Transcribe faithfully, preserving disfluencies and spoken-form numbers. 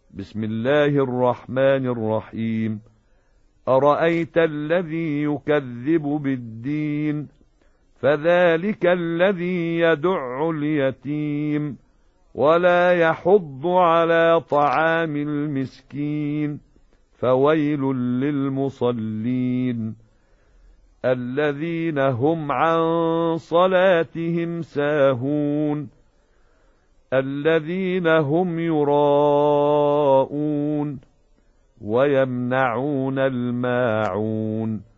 بسم الله الرحمن الرحيم. أرأيت الذي يكذب بالدين فذلك الذي يدع اليتيم ولا يحض على طعام المسكين فويل للمصلين الذين هم عن صلاتهم ساهون الذين هم يراءون ويمنعون الماعون